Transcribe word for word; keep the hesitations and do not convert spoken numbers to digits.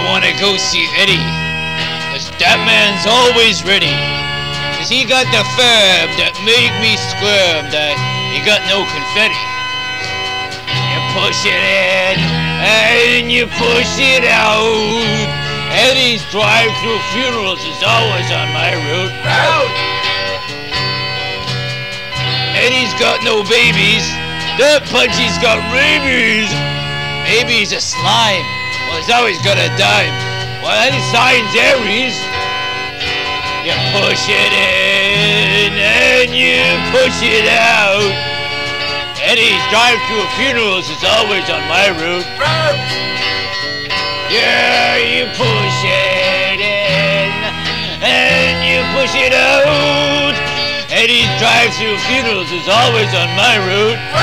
wanna go see Eddie, 'cause that man's always ready. 'Cause he got the fab that make me squirm, that he got no confetti. You push it in, and you push it out. Eddie's drive-through funerals is always on my route. Route! Eddie's got no babies. That Pudgy's got rabies. Maybe he's a slime. Well, he's always got a dime. Well, any signs Aries. You push it in and you push it out. Eddie's drive-through funerals is always on my route. Yeah, you push it in and you push it out. Eddie's drive-through funerals is always on my route.